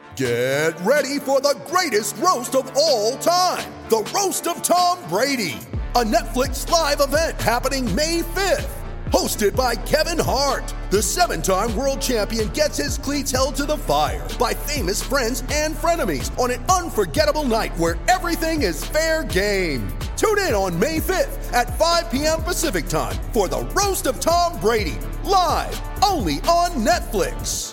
Get ready for the greatest roast of all time, the Roast of Tom Brady, a Netflix live event happening May 5th. Hosted by Kevin Hart, the 7-time world champion gets his cleats held to the fire by famous friends and frenemies on an unforgettable night where everything is fair game. Tune in on May 5th at 5 p.m. Pacific time for the Roast of Tom Brady, live only on Netflix.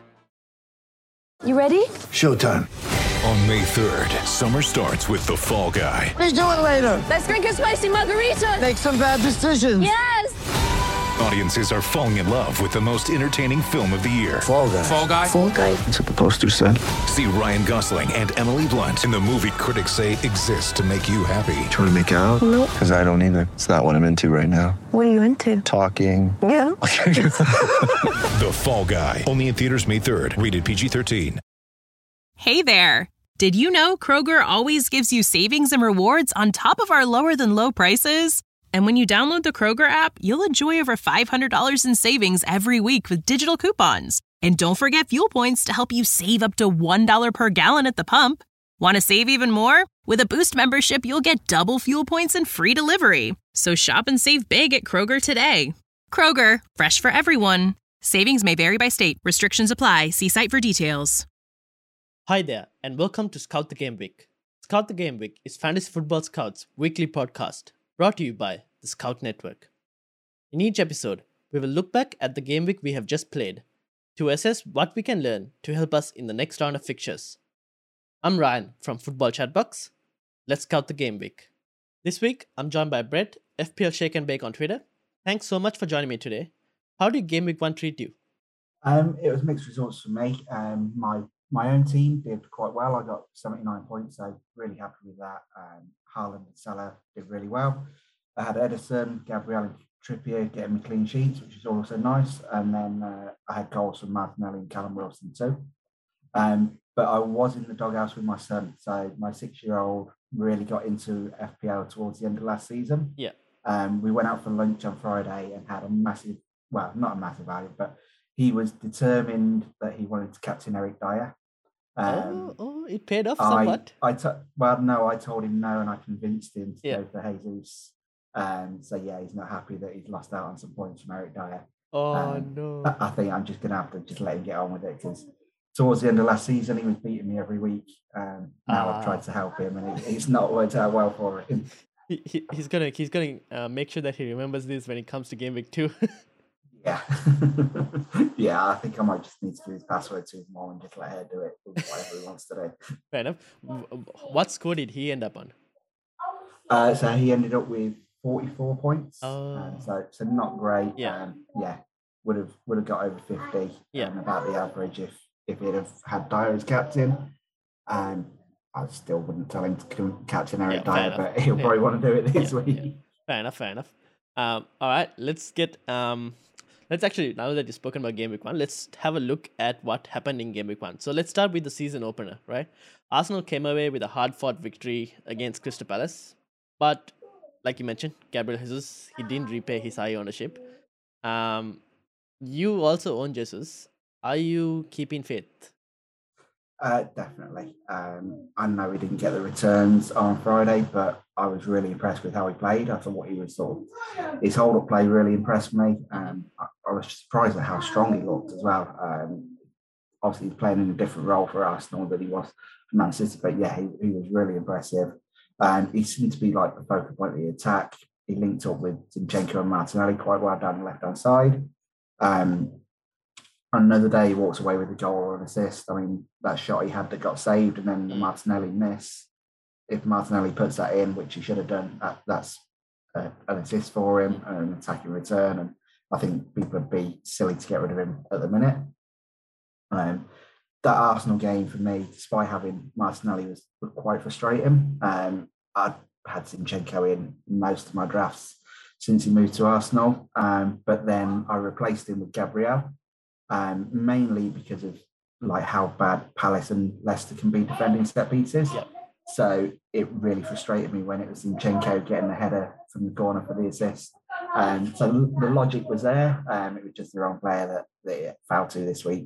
You ready? Showtime. On May 3rd, summer starts with The Fall Guy. Let's do it later. Let's drink a spicy margarita. Make some bad decisions. Yes! Audiences are falling in love with the most entertaining film of the year. Fall Guy. Fall Guy? Fall guy. That's what the poster said. See Ryan Gosling and Emily Blunt in the movie critics say exists to make you happy. Trying to make it out? Nope. Because I don't either. It's not what I'm into right now. What are you into? Talking. Yeah. The Fall Guy. Only in theaters May 3rd. Rated PG-13. Hey there. Did you know Kroger always gives you savings and rewards on top of our lower than low prices? And when you download the Kroger app, you'll enjoy over $500 in savings every week with digital coupons. And don't forget fuel points to help you save up to $1 per gallon at the pump. Want to save even more? With a Boost membership, you'll get double fuel points and free delivery. So shop and save big at Kroger today. Kroger, fresh for everyone. Savings may vary by state. Restrictions apply. See site for details. Hi there, and welcome to Scout the Game Week. Scout the Game Week is Fantasy Football Scout's weekly podcast, brought to you by the Scout Network. In each episode, we will look back at the game week we have just played to assess what we can learn to help us in the next round of fixtures. I'm Ryan from Football Chatbox. Let's scout the game week. This week, I'm joined by Brett, FPL Shake and Bake on Twitter. Thanks so much for joining me today. How did game week 1 treat you? It was mixed results for me. My own team did quite well. I got 79 points, so really happy with that. Haaland and Salah did really well. I had Edison, Gabriel and Trippier getting me clean sheets, which is also nice. And then I had goals from Martinelli and Callum Wilson too. But I was in the doghouse with my son. So my 6-year-old really got into FPL towards the end of last season. Yeah. We went out for lunch on Friday and had a massive, well, not a massive value, but he was determined that he wanted to captain Eric Dyer. It paid off somewhat. I told him no, and I convinced him to go for Jesus. So yeah, he's not happy that he's lost out on some points from Eric Dyer. No. I think I'm just going to have to just let him get on with it, because towards the end of last season, he was beating me every week. Now I've tried to help him, and it's not worked out well for him. He's gonna make sure that he remembers this when it comes to game week 2. Yeah. Yeah, I think I might just need to give his password to his mom and just let her do it, whatever he wants to do. Fair enough. What score did he end up on? So he ended up with 44 points. So not great. Yeah. Would have got over 50. Yeah. About the average if he'd have had Dyer as captain. I still wouldn't tell him to captain Eric Dyer, but he'll probably want to do it this week. Yeah. Fair enough. All right, let's get let's actually, now that you've spoken about game week 1, let's have a look at what happened in game week 1. So let's start with the season opener, right? Arsenal came away with a hard-fought victory against Crystal Palace, but like you mentioned, Gabriel Jesus, he didn't repay his high ownership. You also own Jesus. Are you keeping faith? Definitely. I know he didn't get the returns on Friday, but I was really impressed with how he played. I thought he was his hold-up play really impressed me. I was surprised at how strong he looked as well. Obviously, he's playing in a different role for Arsenal than he was for Man City, but yeah, he was really impressive. He seemed to be like the focal point of the attack. He linked up with Zinchenko and Martinelli quite well down the left-hand side. Another day, he walks away with a goal or an assist. I mean, that shot he had that got saved, and then the Martinelli miss. If Martinelli puts that in, which he should have done, that's an assist for him and an attacking return. And I think people would be silly to get rid of him at the minute. That Arsenal game for me, despite having Martinelli, was quite frustrating. I had Zinchenko in most of my drafts since he moved to Arsenal, but then I replaced him with Gabriel. Mainly because of like how bad Palace and Leicester can be defending set pieces. Yep. So it really frustrated me when it was Zinchenko getting the header from the corner for the assist. So the logic was there. It was just the wrong player that it fell to this week.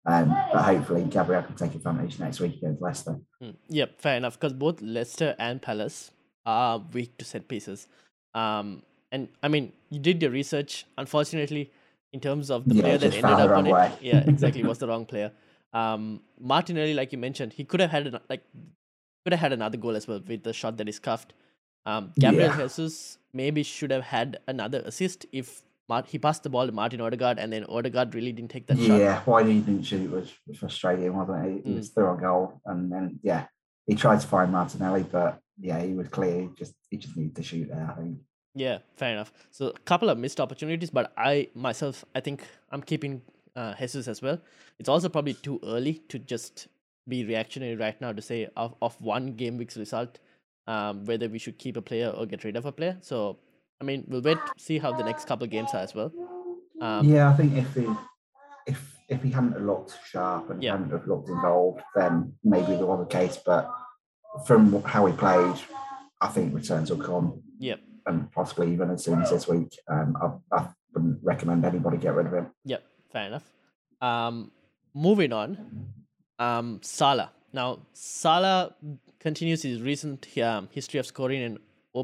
But hopefully Gabriel can take advantage next week against Leicester. Yep, fair enough. Because both Leicester and Palace are weak to set pieces. And I mean, you did your research. Unfortunately, in terms of the player that just ended found the up on wrong way. it, yeah, exactly, was the wrong player. Martinelli, like you mentioned, he could have had another goal as well with the shot that is cuffed. Gabriel Yeah. Jesus maybe should have had another assist if he passed the ball to Martin Odegaard, and then Odegaard really didn't take that shot. Yeah, why he didn't shoot was frustrating, wasn't it? He was through on goal, and then he tried to find Martinelli, but he was clear. He just needed to shoot there, I think. Yeah, fair enough. So a couple of missed opportunities, but I think I'm keeping Jesus as well. It's also probably too early to just be reactionary right now to say of one game week's result, whether we should keep a player or get rid of a player. So I mean, we'll wait see how the next couple of games are as well. I think if he hadn't have looked sharp and Yeah. hadn't have looked involved, then maybe there was a case. But from how he played, I think returns will come. Yep. And possibly even as soon as this week. I wouldn't recommend anybody get rid of him. Yep, fair enough. Moving on, Salah. Now, Salah continues his recent history of scoring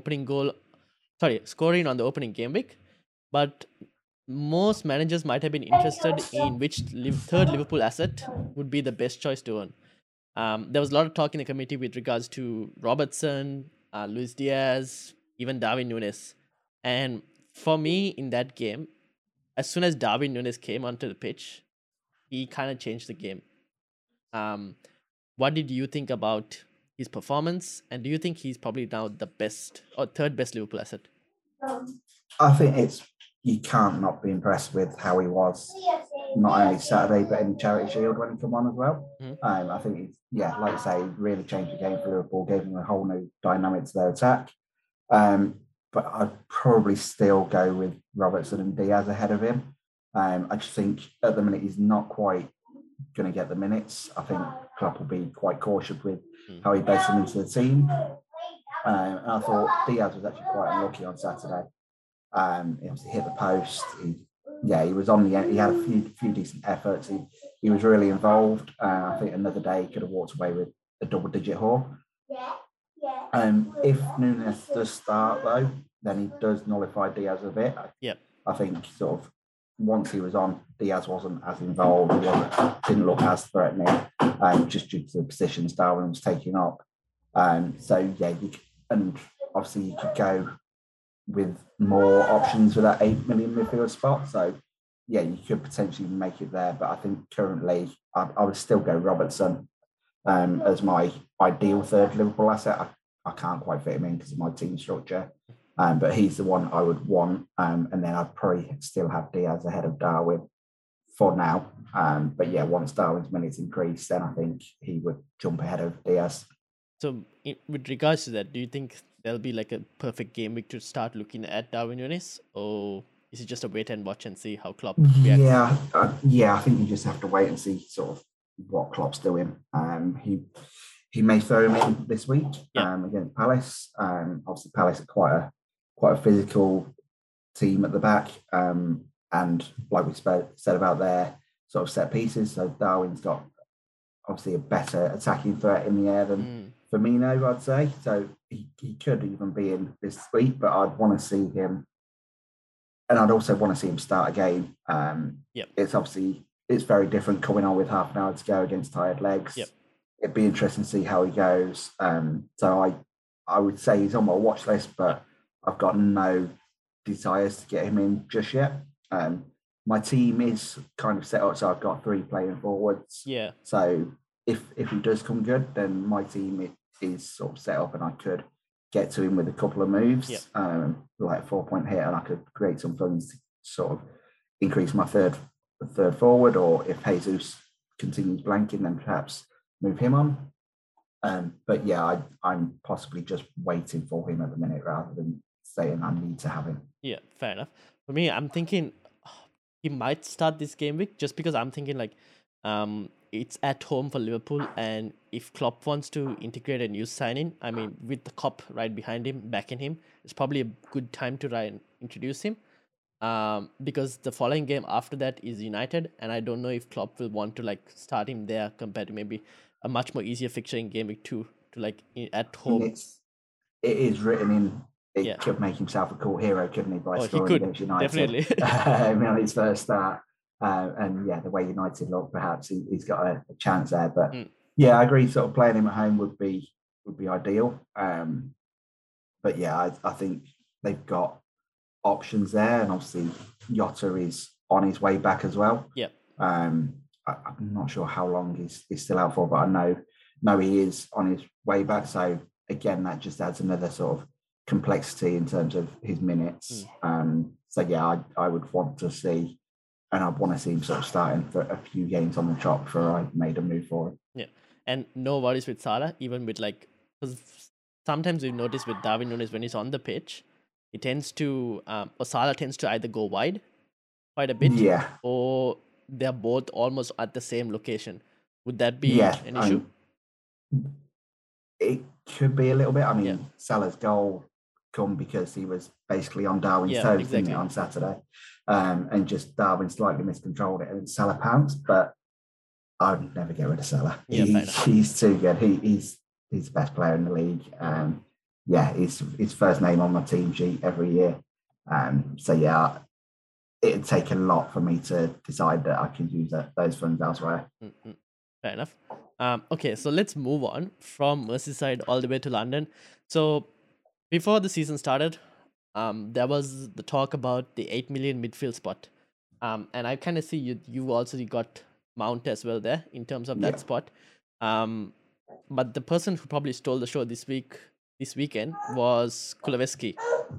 on the opening game week, but most managers might have been interested in which third Liverpool asset would be the best choice to own. There was a lot of talk in the committee with regards to Robertson, Luis Diaz, even Darwin Núñez. And for me, in that game, as soon as Darwin Núñez came onto the pitch, he kind of changed the game. What did you think about his performance? And do you think he's probably now the best or third best Liverpool asset? I think you can't not be impressed with how he was, not only Saturday, but in the Charity Shield when he came on as well. I think like you say, really changed the game for Liverpool, gave them a whole new dynamic to their attack. But I'd probably still go with Robertson and Diaz ahead of him. I just think at the minute he's not quite going to get the minutes. I think Klopp will be quite cautious with how he beds him into the team. And I thought Diaz was actually quite unlucky on Saturday. He hit the post. He was on the end. He had a few decent efforts. He was really involved. I think another day he could have walked away with a double-digit haul. If Núñez does start though, then he does nullify Diaz a bit. I think sort of once he was on, Diaz wasn't as involved. Didn't look as threatening, just due to the positions Darwin was taking up. And obviously you could go with more options with that 8 million midfield spot. So you could potentially make it there. But I think currently I would still go Robertson as my ideal third Liverpool asset. I can't quite fit him in because of my team structure. But he's the one I would want. And then I'd probably still have Diaz ahead of Darwin for now. But once Darwin's minutes increase, then I think he would jump ahead of Diaz. So with regards to that, do you think there'll be like a perfect game week to start looking at Darwin Núñez? Or is it just a wait and watch and see how Klopp reacts? I think you just have to wait and see sort of what Klopp's doing. He may throw him in this week against Palace. Obviously, Palace are quite a physical team at the back. And like we said about their sort of set pieces, so Darwin's got obviously a better attacking threat in the air than Firmino, I'd say. So he could even be in this week, but I'd want to see him. And I'd also want to see him start a game. It's very different coming on with half an hour to go against tired legs. It'd be interesting to see how he goes. So I would say he's on my watch list, but I've got no desires to get him in just yet. My team is kind of set up, so I've got 3 playing forwards. So if he does come good, then my team is sort of set up, and I could get to him with a couple of moves, like a 4-point hit, and I could create some funds to sort of increase my third forward, or if Jesus continues blanking, then perhaps move him on. But I'm possibly just waiting for him at the minute rather than saying I need to have him. Yeah, fair enough. For me, I'm thinking he might start this game week just because I'm thinking like it's at home for Liverpool, and if Klopp wants to integrate a new signing, I mean, with the Kop right behind him, backing him, it's probably a good time to try and introduce him. because the following game after that is United, and I don't know if Klopp will want to like start him there compared to maybe a much more easier fixture in game week 2 to like at home. It is written in. He Yeah. could make himself a court hero, couldn't he, by Oh, he scoring could, against United? definitely. On his first start. And yeah, the way United look, perhaps he's got a chance there. But yeah, I agree. Sort of playing him at home would be ideal. But yeah, I think they've got options there, and obviously Jota is on his way back as well. Yeah. I'm not sure how long he's still out for, but I know he is on his way back. So again, that just adds another sort of complexity in terms of his minutes. So yeah, I would want to see, and I'd want to see him sort of starting for a few games on the trot before I made a move for him. Yeah, and no worries with Salah, even with like, because sometimes we notice with Darwin Núñez when he's on the pitch, he tends to, or Salah tends to either go wide quite a bit, Yeah. or they're both almost at the same location. Would that be an issue? It could be a little bit. I mean, Yeah. Salah's goal come because he was basically on Darwin's Yeah, toes, exactly. didn't it, on Saturday? And just Darwin slightly miscontrolled it and Salah pounced, but I'd never get rid of Salah. Yeah, fair enough. He's too good. He's the best player in the league. Yeah, he's his first name on my team sheet every year. So yeah, it'd take a lot for me to decide that I can use those funds elsewhere. Fair enough. Okay, so let's move on from Merseyside all the way to London. So before the season started, there was the talk about the 8 million midfield spot. And I kind of see you also got Mount as well there in terms of that Yeah. spot. But the person who probably stole the show this weekend was Kuleveski.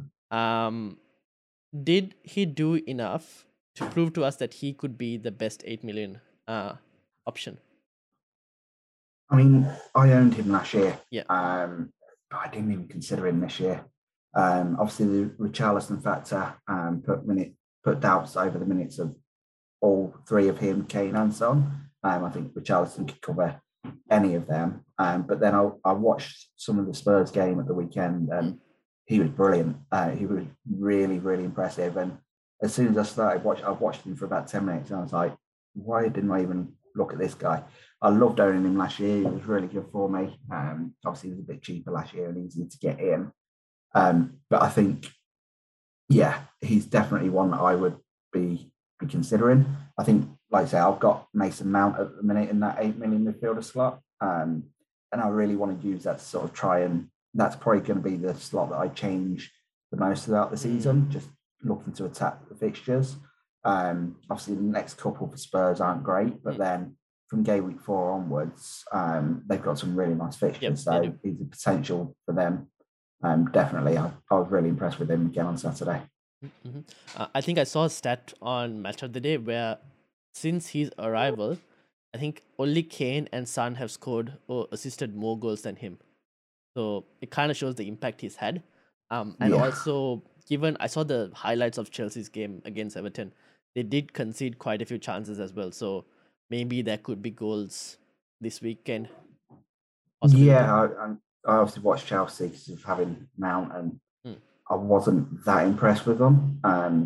Did he do enough to prove to us that he could be the best 8 million option? I mean, I owned him last year. Yeah. But I didn't even consider him this year. Obviously, the Richarlison factor put doubts over the minutes of all three of him, Kane and Son. I think Richarlison could cover any of them. But then I watched some of the Spurs game at the weekend, and he was brilliant. He was really, really impressive. And as soon as I started I watched him for about 10 minutes, and I was like, why didn't I even look at this guy? I loved owning him last year. He was really good for me. Obviously, he was a bit cheaper last year and easy to get in. But I think, yeah, he's definitely one that I would be considering. I think, like I say, I've got Mason Mount at the minute in that 8 million midfielder slot. And I really want to use that to sort of try and, that's probably going to be the slot that I change the most throughout the season, just looking to attack the fixtures. Obviously, the next couple for Spurs aren't great, but then from game week 4 onwards, they've got some really nice fixtures. So he's a potential for them. Definitely, I was really impressed with him again on Saturday. I think I saw a stat on Match of the Day where since his arrival, I think only Kane and Son have scored or assisted more goals than him. So it kind of shows the impact he's had. And also, given I saw the highlights of Chelsea's game against Everton, they did concede quite a few chances as well. So maybe there could be goals this weekend. Possibly. Yeah, I obviously watched Chelsea because of having Mount, and I wasn't that impressed with them.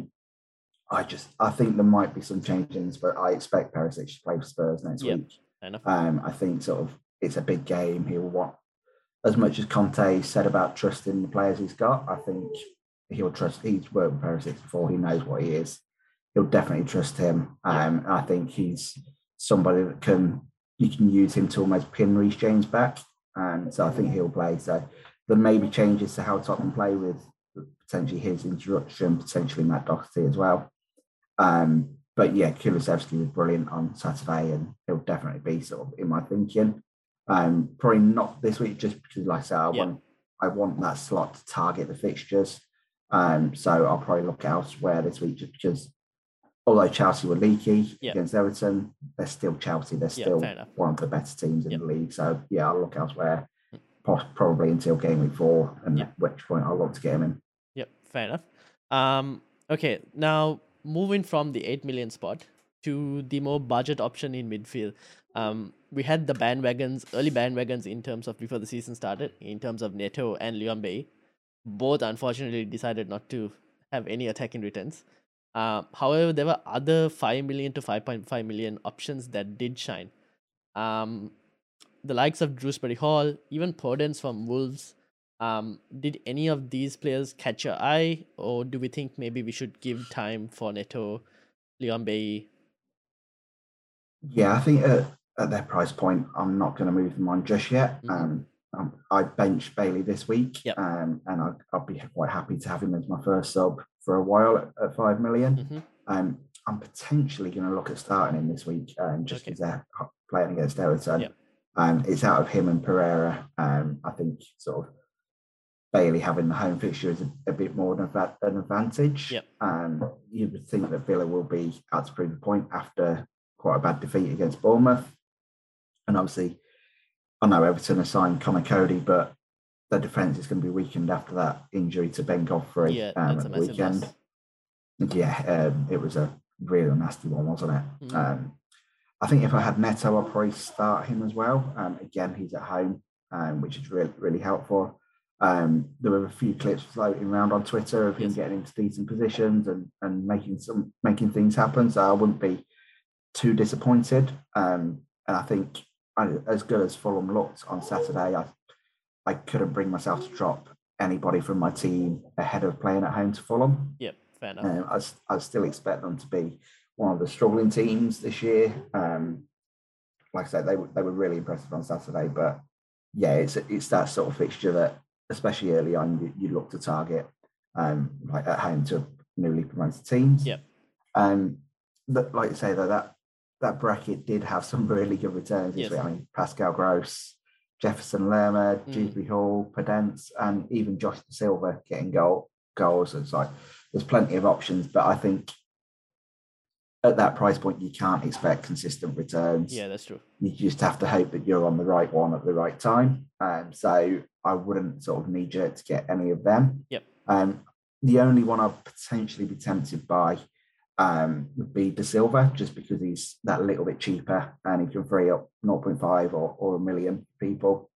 I think there might be some changes, but I expect Perisic to play for Spurs next week. Fair enough. I think sort of it's a big game. He'll want, as much as Conte said about trusting the players he's got, I think he'll trust. He's worked with Perisic before. He knows what he is. He'll definitely trust him. I think he's somebody that you can use him to almost pin Reece James back. So I think he'll play. So there may be changes to how Tottenham play with potentially his introduction, potentially Matt Doherty as well. But yeah, Kulusevski was brilliant on Saturday, and he'll definitely be sort of in my thinking. Probably not this week, just because, like I said, I want that slot to target the fixtures. So I'll probably look elsewhere this week, just because although Chelsea were leaky against Everton, they're still Chelsea. They're still one of the better teams in the league. So yeah, I'll look elsewhere, probably until game week 4, and at which point I'll look to get him in. Yep, fair enough. Okay, now moving from the 8 million spot to the more budget option in midfield. We had the early bandwagons in terms of before the season started, in terms of Neto and Leon Bailly. Both unfortunately decided not to have any attacking returns. However, there were other 5 million to 5.5 million options that did shine. The likes of Drewsbury Hall, even Podence from Wolves. Did any of these players catch your eye, or do we think maybe we should give time for Neto, Leon Bailey? Yeah, I think at their price point, I'm not going to move them on just yet. I benched Bailey this week, and I'll be quite happy to have him as my first sub for a while at 5 million. I'm potentially going to look at starting him this week, just because they're playing against Everton. It's out of him and Pereira. I think sort of Bailey having the home fixture is a bit more an advantage. You would think that Villa will be out to prove a point after quite a bad defeat against Bournemouth. And obviously, I know Everton have signed Connor Cody, but their defence is going to be weakened after that injury to Ben Godfrey at the weekend. It was a really nasty one, wasn't it? I think if I had Neto, I'd probably start him as well. Again, he's at home, which is really, really helpful. There were a few clips floating around on Twitter of him getting into decent positions and making things happen. So I wouldn't be too disappointed. And I think as good as Fulham looked on Saturday, I couldn't bring myself to drop anybody from my team ahead of playing at home to Fulham. Fair enough. I still expect them to be one of the struggling teams this year. Like I said, they were really impressive on Saturday, but it's that sort of fixture that, especially early on, you look to target like at home to newly promoted teams. But like you say, though, that bracket did have some really good returns this week. I mean, Pascal Gross, Jefferson Lerma, Dewsbury Hall, Podence, and even Josh Da Silva getting goals. It's like there's plenty of options, but I think at that price point, you can't expect consistent returns. Yeah, that's true. You just have to hope that you're on the right one at the right time. So I wouldn't sort of knee-jerk to get any of them. The only one I'd potentially be tempted by would be Da Silva, just because he's that little bit cheaper and he can free up 0.5 or 1 million people.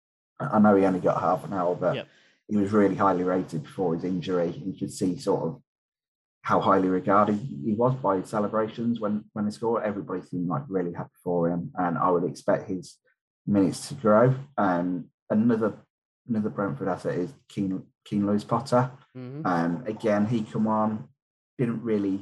I know he only got half an hour, but he was really highly rated before his injury. You could see sort of how highly regarded he was by his celebrations when he scored. Everybody seemed like really happy for him, and I would expect his minutes to grow. Another Brentford asset is Keane Lewis Potter. Again, he come on, didn't really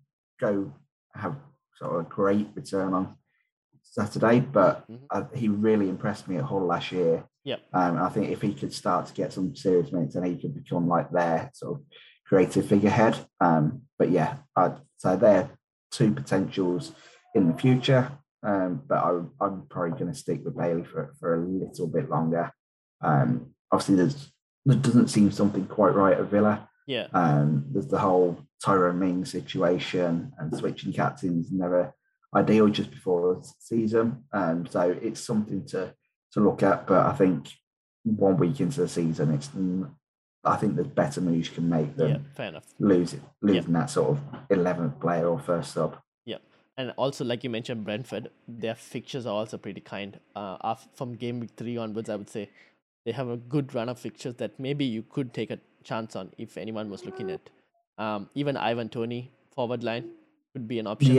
go have sort of a great return on Saturday, but he really impressed me at Hull last year. I think if he could start to get some serious minutes, then he could become like their sort of creative figurehead. But yeah, I'd say they're two potentials in the future. But I'm probably going to stick with Bailey for a little bit longer. Obviously, there doesn't seem something quite right at Villa. There's the whole Tyrone Mings situation, and switching captains never ideal just before the season. So it's something to look at. But I think 1 week into the season, I think there's better moves you can make than fair enough. losing that sort of 11th player or first sub. And also, like you mentioned, Brentford, their fixtures are also pretty kind. From game week 3 onwards, I would say they have a good run of fixtures that maybe you could take a chance on if anyone was looking at. Even Ivan Toney, forward line, could be an option.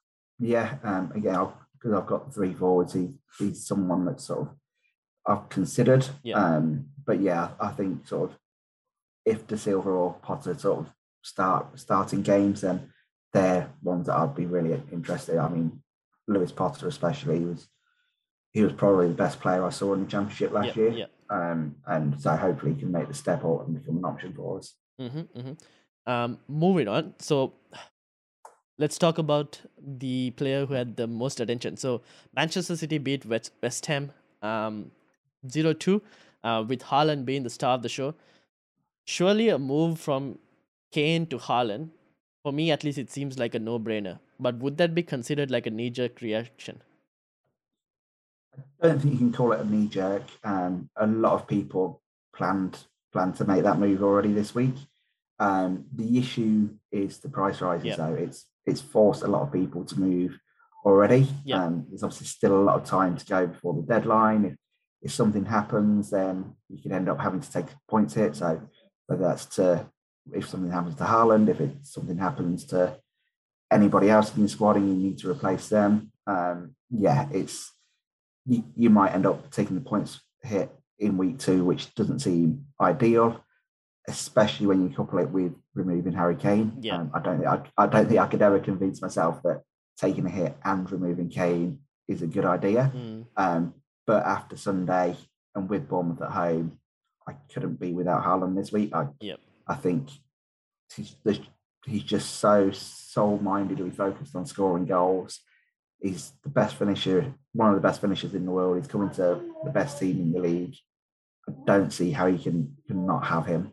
Again, because I've got 3 forwards, he's someone that sort of I've considered. But yeah, I think sort of if Da Silva or Potter sort of starting games, then they're ones that I'd be really interested in. I mean, Lewis Potter especially, he was probably the best player I saw in the Championship last year. And so hopefully he can make the step up and become an option for us. Moving on. So let's talk about the player who had the most attention. So Manchester City beat West Ham 0-2 with Haaland being the star of the show. Surely a move from Kane to Haaland, for me at least, it seems like a no-brainer. But would that be considered like a knee-jerk reaction? I don't think you can call it a knee-jerk. A lot of people planned to make that move already this week. The issue is the price rises, though. It's forced a lot of people to move already. There's obviously still a lot of time to go before the deadline. If something happens, then you can end up having to take a points hit. So whether that's to if something happens to Haaland, if something happens to anybody else in your squad and you need to replace them, it's you might end up taking the points hit in week 2, which doesn't seem ideal, especially when you couple it with removing Harry Kane. Yeah. I don't think I could ever convince myself that taking a hit and removing Kane is a good idea. But after Sunday and with Bournemouth at home, I couldn't be without Haaland this week. I think he's just so soul-mindedly focused on scoring goals. He's the best finisher, one of the best finishers in the world. He's coming to the best team in the league. I don't see how you can not have him.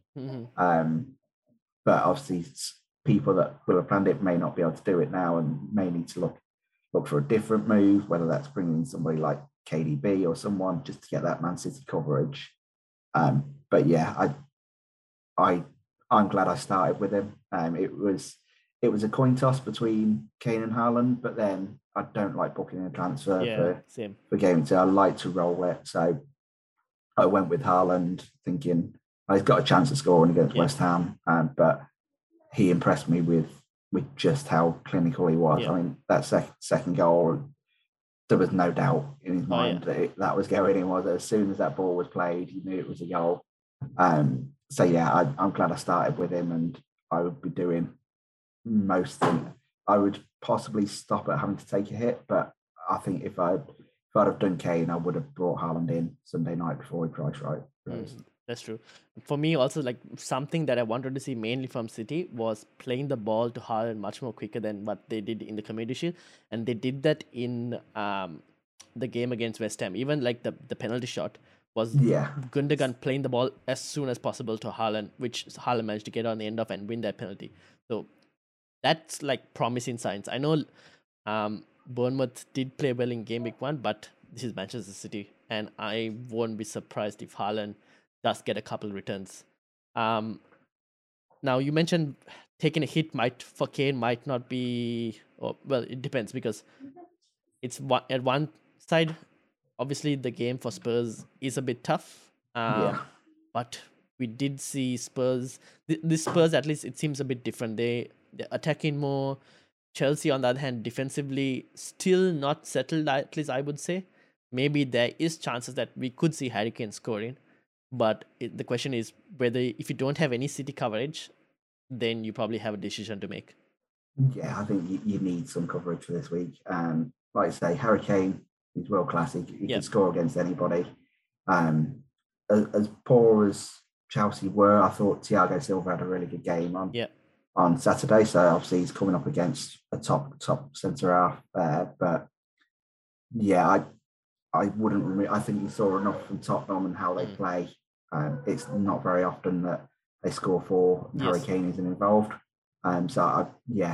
But obviously, people that will have planned it may not be able to do it now and may need to look for a different move, whether that's bringing in somebody like KDB or someone just to get that Man City coverage. But yeah, I'm glad I started with him. It was a coin toss between Kane and Haaland, but then I don't like booking a transfer for game 2. I like to roll it. So I went with Haaland thinking he's got a chance of scoring against West Ham, but he impressed me with just how clinical he was. I mean, that second goal, there was no doubt in his mind that was going in. Was as soon as that ball was played, he knew it was a goal. So yeah, I'm glad I started with him, and I would be doing most things. I would possibly stop at having to take a hit, but I think if I'd have done Kane, I would have brought Haaland in Sunday night before he priced right. That's true. For me, also, like something that I wanted to see mainly from City was playing the ball to Haaland much more quicker than what they did in the Community Shield, and they did that in the game against West Ham. Even like the penalty shot was Gundogan playing the ball as soon as possible to Haaland, which Haaland managed to get on the end of and win that penalty. So that's like promising signs. I know Bournemouth did play well in game week 1, but this is Manchester City, and I won't be surprised if Haaland does get a couple returns. Now you mentioned taking a hit for Kane might not be, well, it depends because it's at one side. Obviously, the game for Spurs is a bit tough, but we did see Spurs. This Spurs, at least, it seems a bit different. They're attacking more. Chelsea, on the other hand, defensively still not settled. At least I would say. Maybe there is chances that we could see Harry Kane scoring, but the question is whether if you don't have any City coverage, then you probably have a decision to make. Yeah, I think you need some coverage for this week. Like I say, Harry Kane. He's world class. He can score against anybody. As poor as Chelsea were, I thought Thiago Silva had a really good game on Saturday. So obviously he's coming up against a top centre half there. But yeah, I wouldn't. I think you saw enough from Tottenham and how they play. It's not very often that they score 4 and Harry Kane isn't involved. Like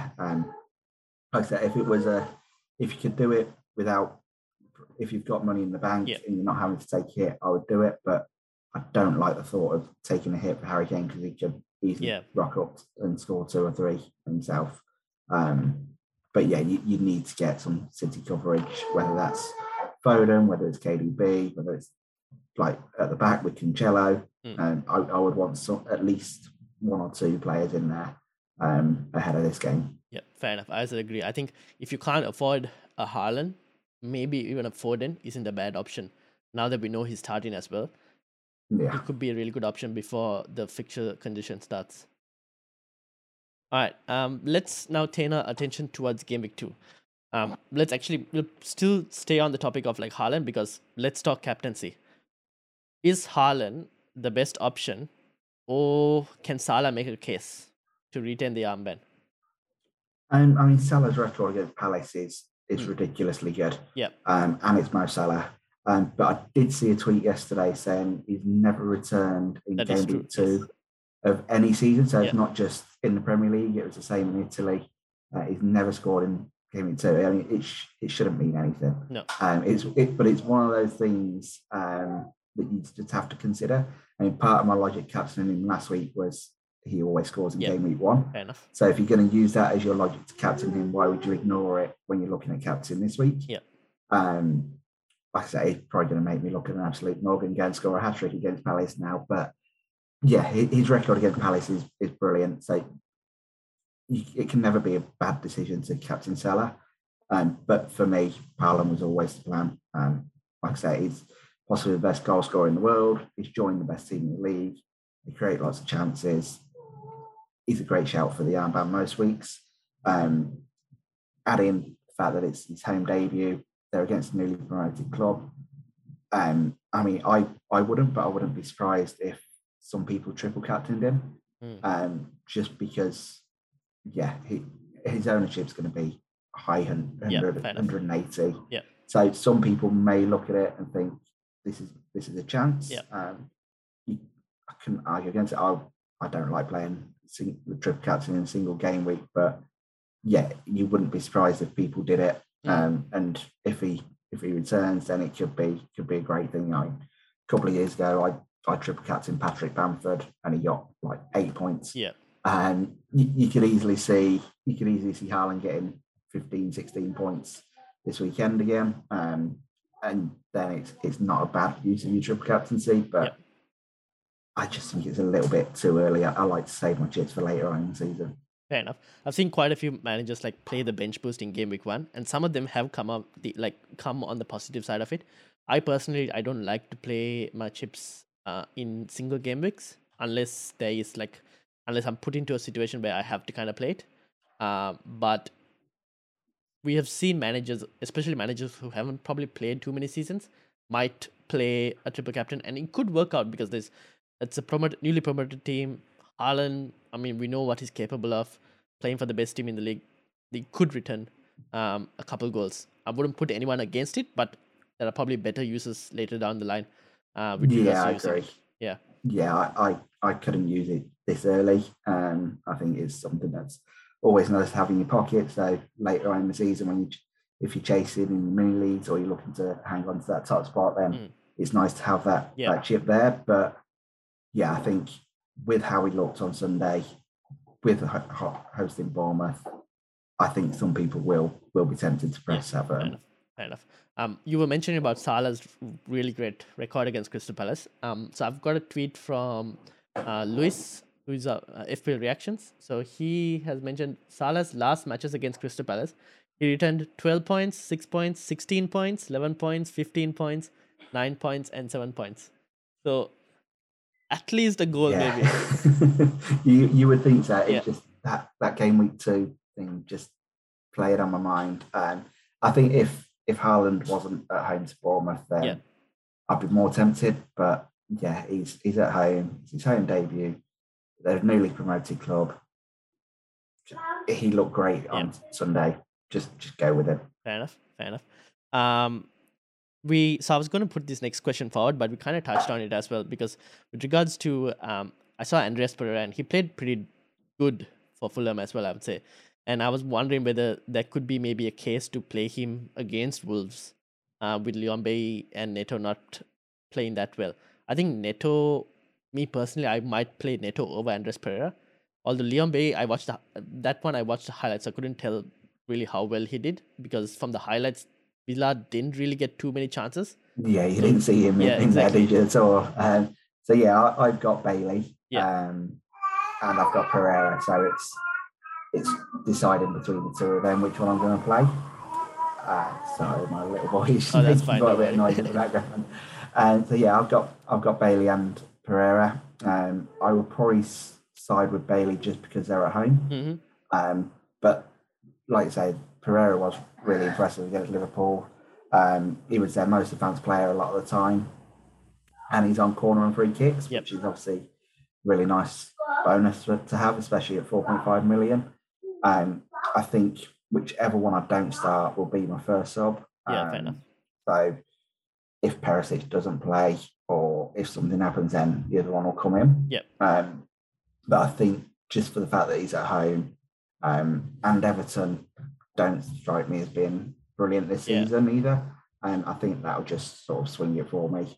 I said, if you could do it without. If you've got money in the bank and you're not having to take a hit, I would do it. But I don't like the thought of taking a hit for Harry Kane because he could easily rock up and score 2 or 3 himself. But yeah, you need to get some City coverage, whether that's Foden, whether it's KDB, whether it's like at the back with Cancelo. I would want at least 1 or 2 players in there ahead of this game. Yeah, fair enough. I also agree. I think if you can't afford a Haaland, maybe even a Foden isn't a bad option. Now that we know he's starting as well, it could be a really good option before the fixture condition starts. All right, let's now turn our attention towards game week 2. We'll still stay on the topic of like Haaland because let's talk captaincy. Is Haaland the best option, or can Salah make a case to retain the armband? I mean, Salah's record against Palace is ridiculously good. And it's Mo Salah. But I did see a tweet yesterday saying he's never returned in game week 2 of any season. So it's not just in the Premier League. It was the same in Italy. He's never scored in game week 2. I mean, it shouldn't mean anything. No. But it's one of those things that you just have to consider. I mean, part of my logic captaining him last week was he always scores in game week 1. Fair enough. So if you're going to use that as your logic to captain him, why would you ignore it when you're looking at captain this week? Like I say, it's probably going to make me look at an absolute noggin, go and score a hat-trick against Palace now. But yeah, his record against Palace is brilliant. So it can never be a bad decision to captain Salah. But for me, Haaland was always the plan. Like I say, he's possibly the best goal scorer in the world. He's joined the best team in the league. He creates lots of chances. He's a great shout for the armband most weeks. Add in the fact that it's his home debut. They're against a newly promoted club. I mean, I wouldn't, but I wouldn't be surprised if some people triple captained him. Just because, yeah, his ownership's going to be high 180. Yeah. So some people may look at it and think this is a chance. Yeah. I couldn't argue against it. I don't like playing the triple captain in a single game week, but yeah, you wouldn't be surprised if people did it. And if he returns, then it could be a great thing. A couple of years ago, I triple captained Patrick Bamford, and he got like 8 points. Yeah. And you could easily see Haaland getting 15, 16 points this weekend again. And then it's not a bad use of your triple captaincy, but I just think it's a little bit too early. I like to save my chips for later on in the season. Fair enough. I've seen quite a few managers like play the bench boost in game week 1, and some of them have come on the positive side of it. I personally, I don't like to play my chips in single game weeks unless I'm put into a situation where I have to kind of play it. But we have seen managers, especially managers who haven't probably played too many seasons, might play a triple captain, and it could work out because it's a newly promoted team. Haaland, I mean, we know what he's capable of playing for the best team in the league. They could return a couple goals. I wouldn't put anyone against it, but there are probably better uses later down the line. I agree. I couldn't use it this early. I think it's something that's always nice to have in your pocket. So later on in the season, if you're chasing in the mini leagues or you're looking to hang on to that top spot, then it's nice to have that chip there. But yeah, I think with how he looked on Sunday, with hosting Bournemouth, I think some people will be tempted to press Everton. Fair enough. You were mentioning about Salah's really great record against Crystal Palace. So I've got a tweet from Luis, who's FPL Reactions. So he has mentioned Salah's last matches against Crystal Palace. He returned 12 points, 6 points, 16 points, 11 points, 15 points, 9 points, and 7 points. So at least a goal, maybe. you would think so. It's just that game week 2 thing just played on my mind. I think if Haaland wasn't at home to Bournemouth, then I'd be more tempted. But yeah, he's at home. It's his home debut. They're a newly promoted club. He looked great on Sunday. Just go with it. Fair enough. So I was going to put this next question forward, but we kind of touched on it as well, because with regards to I saw Andreas Pereira, and he played pretty good for Fulham as well, I would say. And I was wondering whether there could be maybe a case to play him against Wolves with Leon Bailey and Neto not playing that well. I think Neto, me personally, I might play Neto over Andreas Pereira. Although Leon Bailey, I watched the highlights. I couldn't tell really how well he did, because from the highlights, Villa didn't really get too many chances. Yeah, you didn't see him in there, did you, at all? So yeah, I've got Bailey, and I've got Pereira. So it's deciding between the two of them which one I'm going to play. Sorry, my little boy is that's fine, got a bit of noise in the background. So yeah, I've got Bailey and Pereira. I will probably side with Bailey just because they're at home. But like I say, Pereira was really impressive against Liverpool. He was their most advanced player a lot of the time, and he's on corner and free kicks, which is obviously really nice bonus to have, especially at 4.5 million. I think whichever one I don't start will be my first sub. Fair enough. So if Perisic doesn't play, or if something happens, then the other one will come in. But I think just for the fact that he's at home, and Everton don't strike me as being brilliant this season either. I think that'll just sort of swing it for me.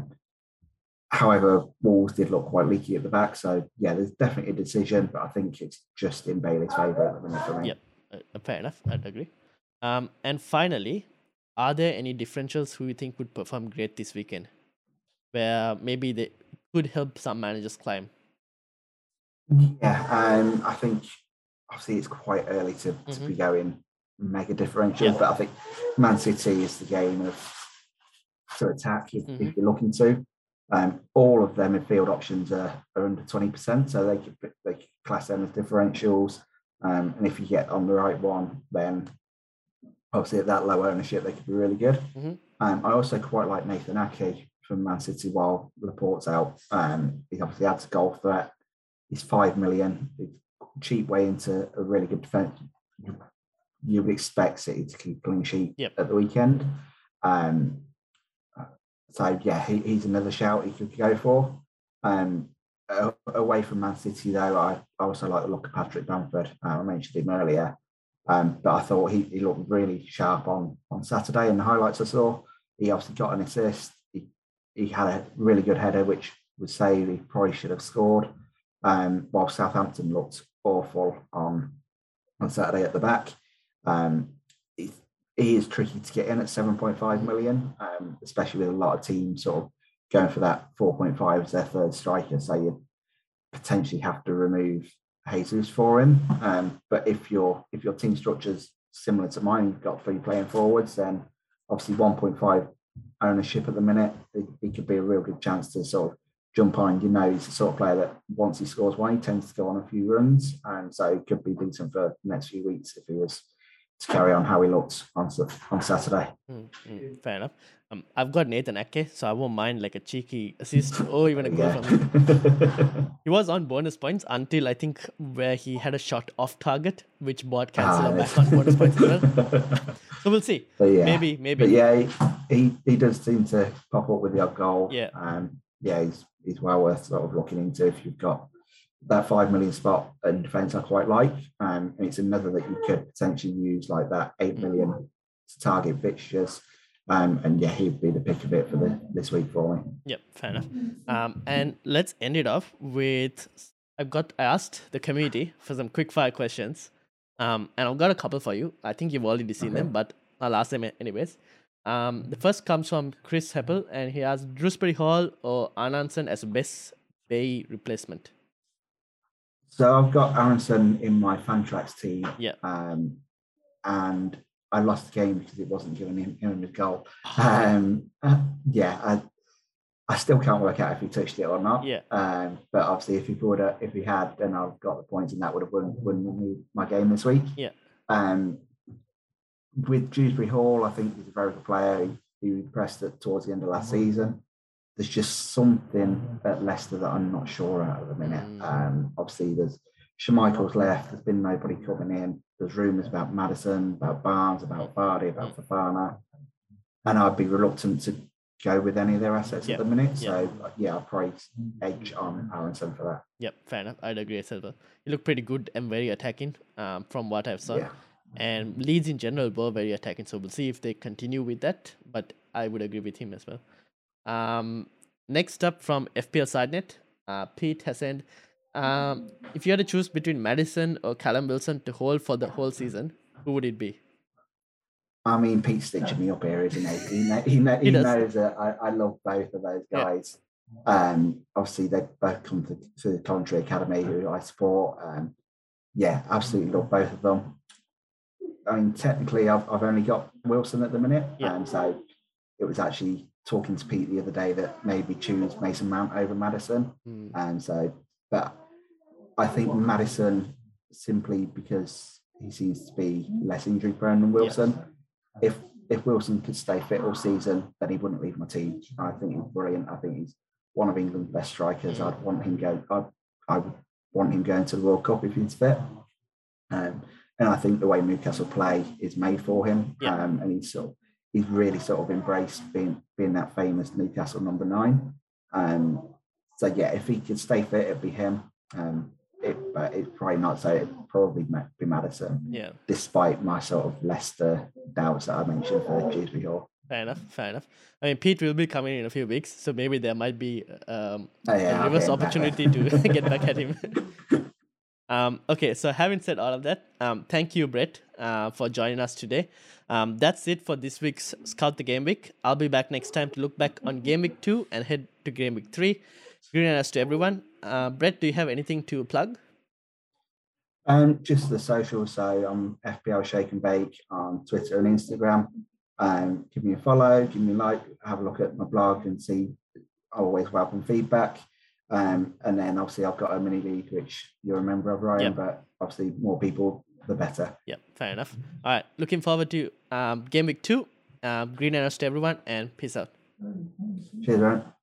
However, Wolves did look quite leaky at the back. So, yeah, there's definitely a decision, but I think it's just in Bailey's favour at the minute for me. Fair enough. I'd agree. And finally, are there any differentials who you think would perform great this weekend? Where maybe they could help some managers climb. Yeah, I think obviously it's quite early to be going mega differentials, but I think Man City is the game to attack if you're looking to. All of their midfield options are under 20%, so they could class them as differentials. And if you get on the right one, then obviously at that low ownership, they could be really good. I also quite like Nathan Ake from Man City while Laporte's out. He obviously adds a goal threat. He's 5 million. It's a cheap way into a really good defence. You would expect City to keep clean sheet at the weekend. So yeah, he's another shout he could go for. Away from Man City though, I also like the look of Patrick Bamford. I mentioned him earlier, but I thought he looked really sharp on Saturday in the highlights I saw. He obviously got an assist. He had a really good header, which would say he probably should have scored. While Southampton looked awful on Saturday at the back. He is tricky to get in at 7.5 million, especially with a lot of teams sort of going for that 4.5 as their third striker. So you potentially have to remove Jesus for him. But if your team structure's similar to mine, you've got 3 playing forwards, then obviously 1.5 ownership at the minute, it could be a real good chance to sort of jump on. You know, he's the sort of player that once he scores one, he tends to go on a few runs, and so it could be decent for the next few weeks if he was to carry on how he looked on Saturday. Fair enough. I've got Nathan Ake, so I won't mind like a cheeky assist or even a goal from him. He was on bonus points until I think where he had a shot off target, which bought Cancelo back on bonus points as well. So we'll see. Maybe. But yeah, he does seem to pop up with the odd goal. Yeah. He's well worth sort of looking into if you've got that 5 million spot in defence. I quite like, and it's another that you could potentially use like that 8 million to target fixtures. And yeah, he'd be the pick of it for this week for me. Yep, fair enough. And let's end it off with I asked the community for some quick fire questions. And I've got a couple for you. I think you've already seen them, but I'll ask them anyways. The first comes from Chris Heppel, and he asks Dewsbury Hall or Arnason as a best Bay replacement. So I've got Aronson in my Fantrax team. Yeah. And I lost the game because it wasn't giving him a goal. I still can't work out if he touched it or not. Yeah. But obviously, if he had, then I've got the points, and that would have won me my game this week. Yeah. With Dewsbury Hall, I think he's a very good player. He impressed towards the end of last season. There's just something at Leicester that I'm not sure at the minute. Obviously, there's Schmeichel's left. There's been nobody coming in. There's rumours about Maddison, about Barnes, about Vardy, about Fofana. And I'd be reluctant to go with any of their assets at the minute. So, I'll probably edge on Aronson for that. Yep, fair enough. I'd agree as well. You look pretty good and very attacking from what I've seen. Yeah. And Leeds in general were very attacking. So we'll see if they continue with that. But I would agree with him as well. Next up from FPL Sidenet, Pete has said, if you had to choose between Maddison or Callum Wilson to hold for the whole season, who would it be? I mean, Pete's stitching me up here, isn't he? He knows that I love both of those guys. Yeah. Obviously, they both come to the Coventry Academy, who I support. Absolutely love both of them. I mean, technically, I've only got Wilson at the minute, so it was actually talking to Pete the other day that maybe choose Mason Mount over Maddison, but I think Maddison simply because he seems to be less injury prone than Wilson. Yeah. If Wilson could stay fit all season, then he wouldn't leave my team. I think he's brilliant. I think he's one of England's best strikers. I would want him going to the World Cup if he's fit. And I think the way Newcastle play is made for him. Yeah. And he's really sort of embraced being that famous Newcastle number 9. If he could stay fit, it'd be him. But it's probably not. So it'd probably be Maddison. Yeah. Despite my sort of Leicester doubts that I mentioned for Dewsbury Hall. Fair enough. I mean, Pete will be coming in a few weeks, so maybe there might be a reverse opportunity to get back at him. Okay, so having said all of that, thank you, Brett, for joining us today. That's it for this week's Scout the Game Week. I'll be back next time to look back on Game Week 2 and head to Game Week 3. Green arrows to everyone. Brett, do you have anything to plug? Just the social. So I'm FPL Shake and Bake on Twitter and Instagram. Give me a follow, give me a like, have a look at my blog and see. I always welcome feedback. And then obviously I've got a mini league, which you're a member of, Ryan, but obviously more people, the better. Yeah, fair enough. All right, looking forward to Game Week 2. Green arrows to everyone, and peace out. Cheers, Ryan.